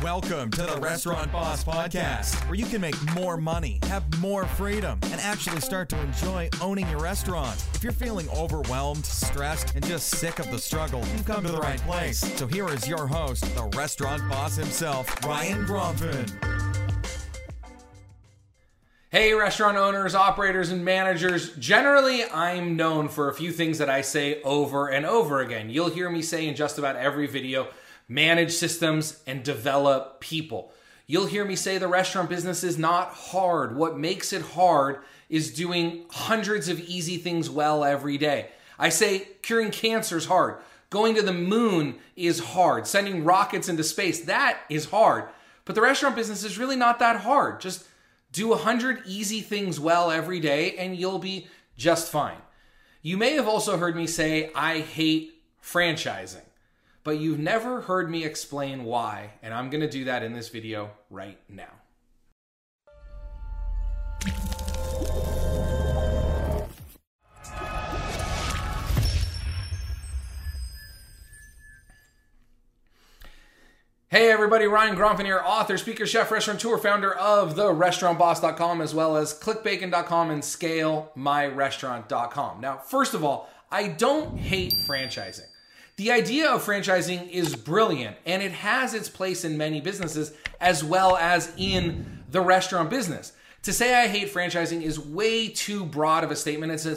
Welcome to the Restaurant Boss Podcast, where you can make more money, have more freedom, and actually start to enjoy owning your restaurant. If you're feeling overwhelmed, stressed, and just sick of the struggle, you've come to the right place. So here is your host, the Restaurant Boss himself, Ryan Gromfin. Hey, restaurant owners, operators, and managers. Generally, I'm known for a few things that I say over and over again. You'll hear me say in just about every video, manage systems and develop people. You'll hear me say the restaurant business is not hard. What makes it hard is doing hundreds of easy things well every day. I say curing cancer is hard. Going to the moon is hard. Sending rockets into space, that is hard. But the restaurant business is really not that hard. Just do 100 easy things well every day and you'll be just fine. You may have also heard me say, I hate franchising, but you've never heard me explain why, and I'm going to do that in this video right now. Hey everybody, Ryan Gromfin here, author, speaker, chef, restaurateur, founder of therestaurantboss.com, as well as clickbacon.com and scalemyrestaurant.com. Now, first of all, I don't hate franchising. The idea of franchising is brilliant, and it has its place in many businesses, as well as in the restaurant business. To say I hate franchising is way too broad of a statement. It's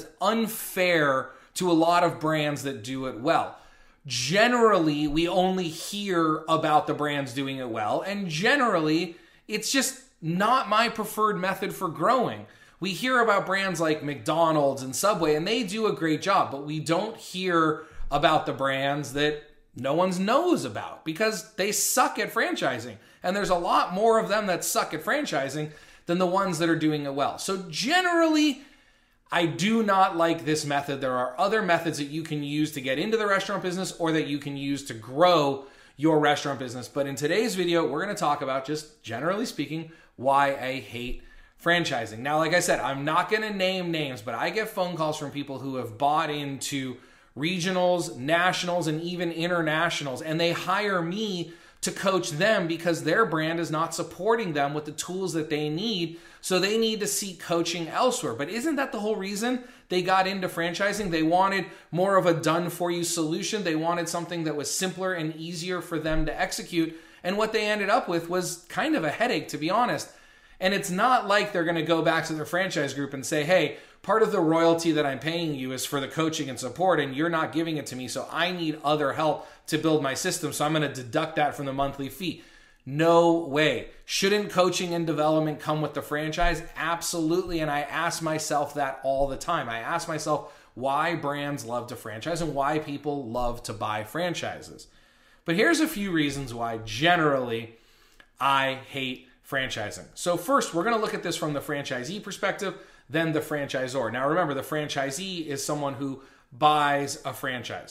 unfair to a lot of brands that do it well. Generally, we only hear about the brands doing it well, and generally, it's just not my preferred method for growing. We hear about brands like McDonald's and Subway, and they do a great job, but we don't hear about the brands that no one knows about because they suck at franchising. And there's a lot more of them that suck at franchising than the ones that are doing it well. So generally, I do not like this method. There are other methods that you can use to get into the restaurant business or that you can use to grow your restaurant business. But in today's video, we're going to talk about, just generally speaking, why I hate franchising. Now, like I said, I'm not going to name names, but I get phone calls from people who have bought into regionals, nationals, and even internationals, and they hire me to coach them because their brand is not supporting them with the tools that they need, so they need to seek coaching elsewhere. But isn't that the whole reason they got into franchising? They wanted more of a done-for-you solution. They wanted something that was simpler and easier for them to execute, and what they ended up with was kind of a headache, to be honest. And it's not like they're going to go back to their franchise group and say, hey, part of the royalty that I'm paying you is for the coaching and support, and you're not giving it to me, so I need other help to build my system, so I'm going to deduct that from the monthly fee. No way. Shouldn't coaching and development come with the franchise? Absolutely, and I ask myself that all the time. I ask myself why brands love to franchise and why people love to buy franchises. But here's a few reasons why generally I hate franchising. So first, we're going to look at this from the franchisee perspective, then the franchisor. Now remember, the franchisee is someone who buys a franchise.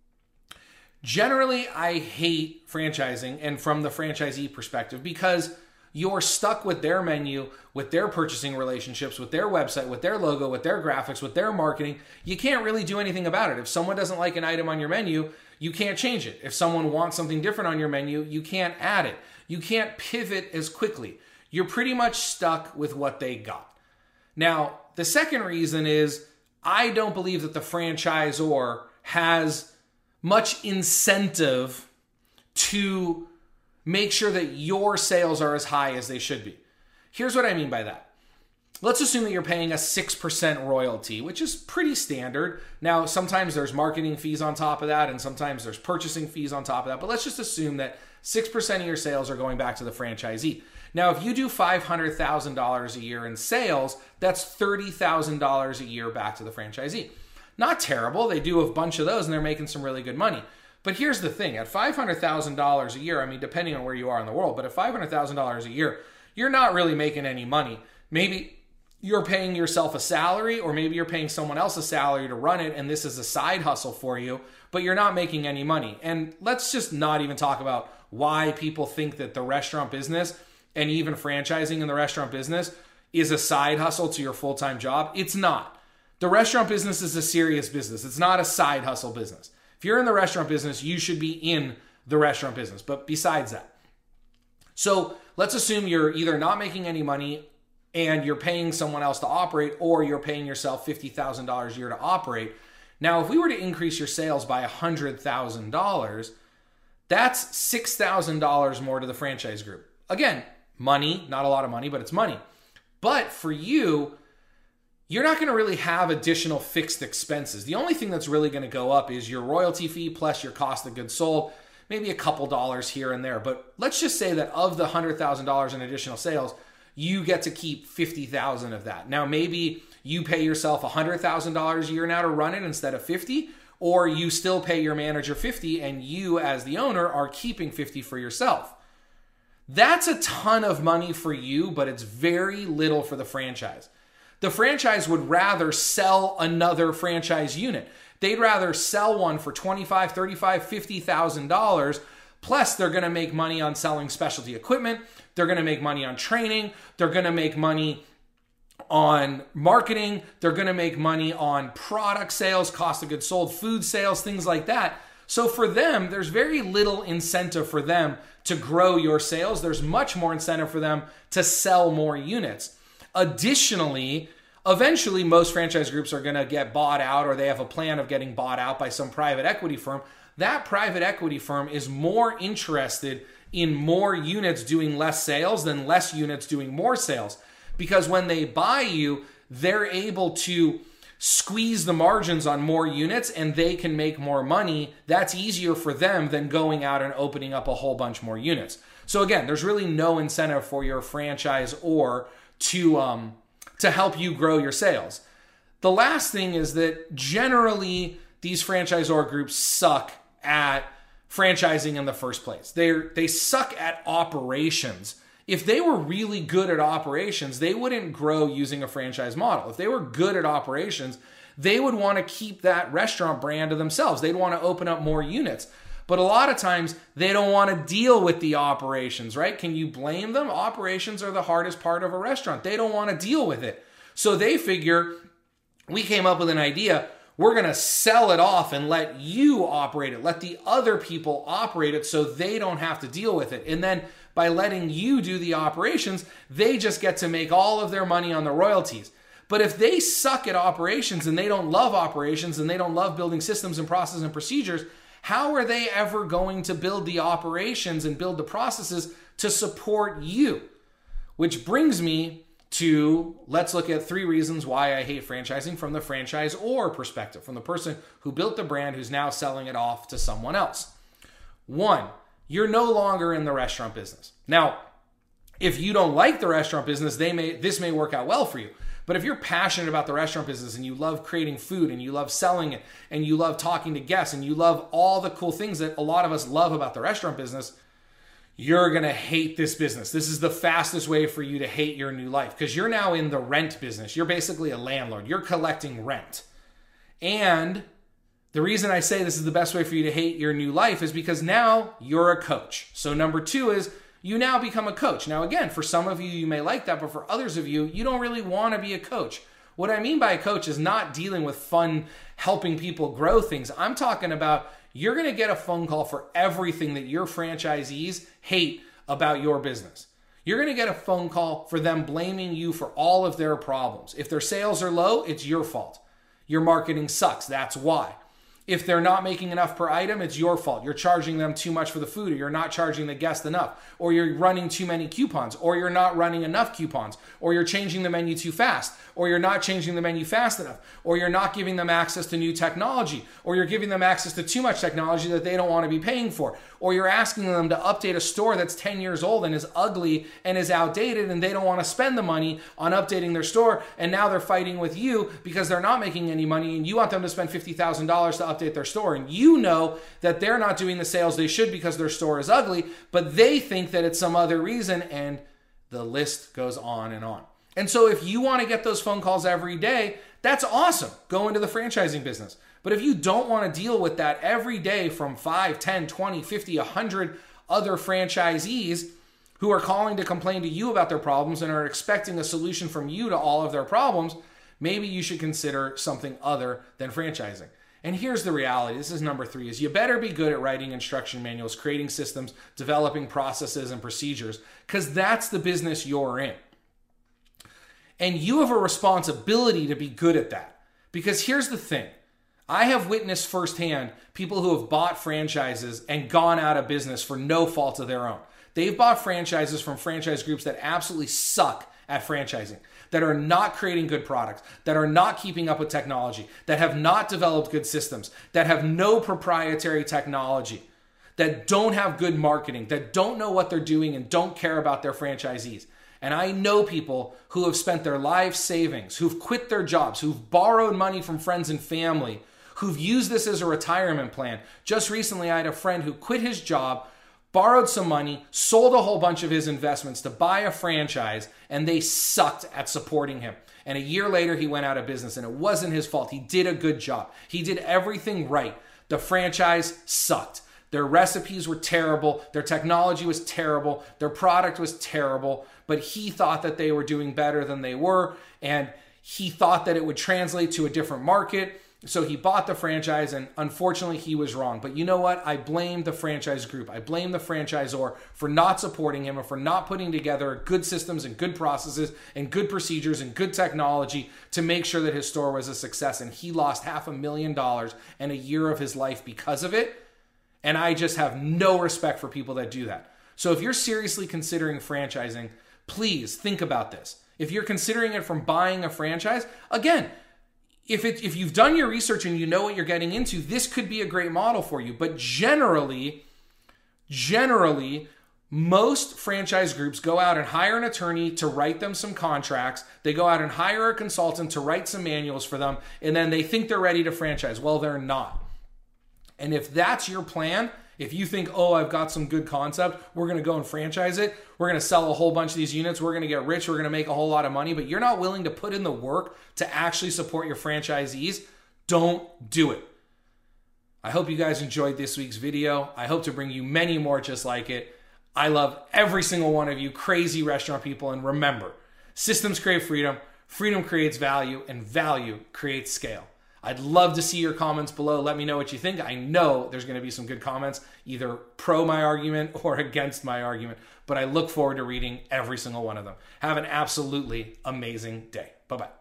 Generally, I hate franchising and from the franchisee perspective because you're stuck with their menu, with their purchasing relationships, with their website, with their logo, with their graphics, with their marketing. You can't really do anything about it. If someone doesn't like an item on your menu, you can't change it. If someone wants something different on your menu, you can't add it. You can't pivot as quickly. You're pretty much stuck with what they got. Now, the second reason is I don't believe that the franchisor has much incentive to make sure that your sales are as high as they should be. Here's what I mean by that. Let's assume that you're paying a 6% royalty, which is pretty standard. Now, sometimes there's marketing fees on top of that, and sometimes there's purchasing fees on top of that, but let's just assume that 6% of your sales are going back to the franchisee. Now, if you do $500,000 a year in sales, that's $30,000 a year back to the franchisee. Not terrible. They do a bunch of those and they're making some really good money. But here's the thing. At $500,000 a year, I mean, depending on where you are in the world, but at $500,000 a year, you're not really making any money. Maybe you're paying yourself a salary, or maybe you're paying someone else a salary to run it, and this is a side hustle for you, but you're not making any money. And let's just not even talk about why people think that the restaurant business and even franchising in the restaurant business is a side hustle to your full-time job. It's not. The restaurant business is a serious business. It's not a side hustle business. If you're in the restaurant business, you should be in the restaurant business. But besides that, So let's assume you're either not making any money and you're paying someone else to operate, or you're paying yourself $50,000 a year to operate. Now, if we were to increase your sales by $100,000, that's $6,000 more to the franchise group. Again, money, not a lot of money, but it's money. But for you, you're not going to really have additional fixed expenses. The only thing that's really going to go up is your royalty fee plus your cost of goods sold, maybe a couple dollars here and there. But let's just say that of the $100,000 in additional sales, you get to keep $50,000 of that. Now, maybe you pay yourself $100,000 a year now to run it instead of $50,000, or you still pay your manager $50,000 and you as the owner are keeping $50,000 for yourself. That's a ton of money for you, but it's very little for the franchise. The franchise would rather sell another franchise unit. They'd rather sell one for $25,000, $35,000, $50,000. Plus, they're going to make money on selling specialty equipment. They're going to make money on training. They're going to make money on marketing. They're going to make money on product sales, cost of goods sold, food sales, things like that. So for them, there's very little incentive for them to grow your sales. There's much more incentive for them to sell more units. Additionally, eventually most franchise groups are going to get bought out, or they have a plan of getting bought out by some private equity firm. That private equity firm is more interested in more units doing less sales than less units doing more sales. Because when they buy you, they're able to squeeze the margins on more units and they can make more money. That's easier for them than going out and opening up a whole bunch more units. So again, there's really no incentive for your franchise or to help you grow your sales. The last thing is that generally these franchisor groups suck at franchising in the first place. They suck at operations. If they were really good at operations, they wouldn't grow using a franchise model. If they were good at operations, they would want to keep that restaurant brand to themselves. They'd want to open up more units. But a lot of times, they don't want to deal with the operations, right? Can you blame them? Operations are the hardest part of a restaurant. They don't want to deal with it. So they figure, we came up with an idea, we're going to sell it off and let you operate it. Let the other people operate it so they don't have to deal with it. And then by letting you do the operations, they just get to make all of their money on the royalties. But if they suck at operations and they don't love operations and they don't love building systems and processes and procedures, how are they ever going to build the operations and build the processes to support you? Which brings me to, let's look at 3 reasons why I hate franchising from the franchisor perspective, from the person who built the brand who's now selling it off to someone else. 1, you're no longer in the restaurant business. Now, if you don't like the restaurant business, this may work out well for you. But if you're passionate about the restaurant business and you love creating food and you love selling it and you love talking to guests and you love all the cool things that a lot of us love about the restaurant business, you're going to hate this business. This is the fastest way for you to hate your new life because you're now in the rent business. You're basically a landlord. You're collecting rent. And the reason I say this is the best way for you to hate your new life is because now you're a coach. So number 2 is you now become a coach. Now again, for some of you, you may like that, but for others of you, you don't really want to be a coach. What I mean by a coach is not dealing with fun, helping people grow things. I'm talking about you're going to get a phone call for everything that your franchisees hate about your business. You're going to get a phone call for them blaming you for all of their problems. If their sales are low, it's your fault. Your marketing sucks. That's why. If they're not making enough per item, it's your fault. You're charging them too much for the food, or you're not charging the guest enough, or you're running too many coupons, or you're not running enough coupons, or you're changing the menu too fast, or you're not changing the menu fast enough, or you're not giving them access to new technology, or you're giving them access to too much technology that they don't want to be paying for, or you're asking them to update a store that's 10 years old and is ugly and is outdated and they don't want to spend the money on updating their store, and now they're fighting with you because they're not making any money and you want them to spend $50,000 to update their store, and you know that they're not doing the sales they should because their store is ugly, but they think that it's some other reason, and the list goes on and on. And so if you want to get those phone calls every day, that's awesome. Go into the franchising business. But if you don't want to deal with that every day from 5, 10, 20, 50, 100 other franchisees who are calling to complain to you about their problems and are expecting a solution from you to all of their problems, maybe you should consider something other than franchising. And here's the reality. This is number 3, is you better be good at writing instruction manuals, creating systems, developing processes and procedures, because that's the business you're in. And you have a responsibility to be good at that. Because here's the thing. I have witnessed firsthand people who have bought franchises and gone out of business for no fault of their own. They've bought franchises from franchise groups that absolutely suck at franchising, that are not creating good products, that are not keeping up with technology, that have not developed good systems, that have no proprietary technology, that don't have good marketing, that don't know what they're doing and don't care about their franchisees. And I know people who have spent their life savings, who've quit their jobs, who've borrowed money from friends and family, who've used this as a retirement plan. Just recently, I had a friend who quit his job, borrowed some money, sold a whole bunch of his investments to buy a franchise, and they sucked at supporting him. And a year later, he went out of business, and it wasn't his fault. He did a good job. He did everything right. The franchise sucked. Their recipes were terrible. Their technology was terrible. Their product was terrible. But he thought that they were doing better than they were, and he thought that it would translate to a different market. So he bought the franchise, and unfortunately he was wrong. But you know what? I blame the franchise group. I blame the franchisor for not supporting him and for not putting together good systems and good processes and good procedures and good technology to make sure that his store was a success. And he lost $500,000 and a year of his life because of it. And I just have no respect for people that do that. So if you're seriously considering franchising, please think about this. If you're considering it from buying a franchise, again, if you've done your research and you know what you're getting into, this could be a great model for you. But generally, most franchise groups go out and hire an attorney to write them some contracts. They go out and hire a consultant to write some manuals for them, and then they think they're ready to franchise. Well, they're not. And if that's your plan, if you think, oh, I've got some good concept, we're going to go and franchise it, we're going to sell a whole bunch of these units, we're going to get rich, we're going to make a whole lot of money, but you're not willing to put in the work to actually support your franchisees, don't do it. I hope you guys enjoyed this week's video. I hope to bring you many more just like it. I love every single one of you crazy restaurant people, and remember, systems create freedom, freedom creates value, and value creates scale. I'd love to see your comments below. Let me know what you think. I know there's going to be some good comments, either pro my argument or against my argument, but I look forward to reading every single one of them. Have an absolutely amazing day. Bye-bye.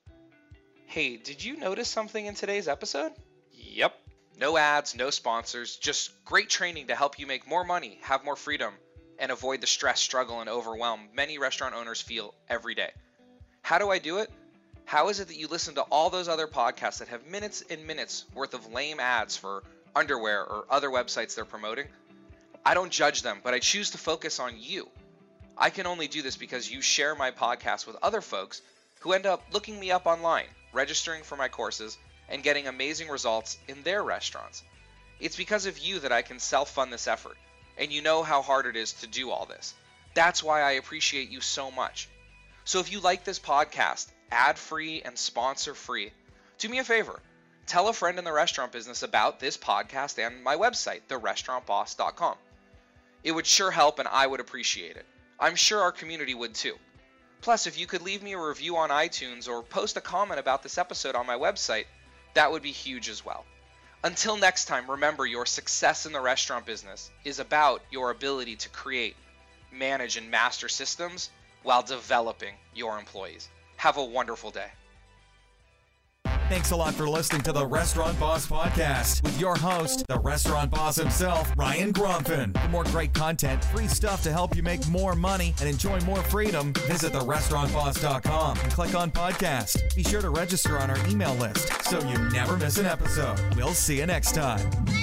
Hey, did you notice something in today's episode? Yep. No ads, no sponsors, just great training to help you make more money, have more freedom, and avoid the stress, struggle, and overwhelm many restaurant owners feel every day. How do I do it? How is it that you listen to all those other podcasts that have minutes and minutes worth of lame ads for underwear or other websites they're promoting? I don't judge them, but I choose to focus on you. I can only do this because you share my podcast with other folks who end up looking me up online, registering for my courses, and getting amazing results in their restaurants. It's because of you that I can self-fund this effort, and you know how hard it is to do all this. That's why I appreciate you so much. So if you like this podcast, ad-free and sponsor-free, do me a favor. Tell a friend in the restaurant business about this podcast and my website, therestaurantboss.com. It would sure help, and I would appreciate it. I'm sure our community would too. Plus, if you could leave me a review on iTunes or post a comment about this episode on my website, that would be huge as well. Until next time, remember, your success in the restaurant business is about your ability to create, manage, and master systems while developing your employees. Have a wonderful day. Thanks a lot for listening to the Restaurant Boss Podcast with your host, the restaurant boss himself, Ryan Gromfin. For more great content, free stuff to help you make more money and enjoy more freedom, visit therestaurantboss.com and click on podcast. Be sure to register on our email list so you never miss an episode. We'll see you next time.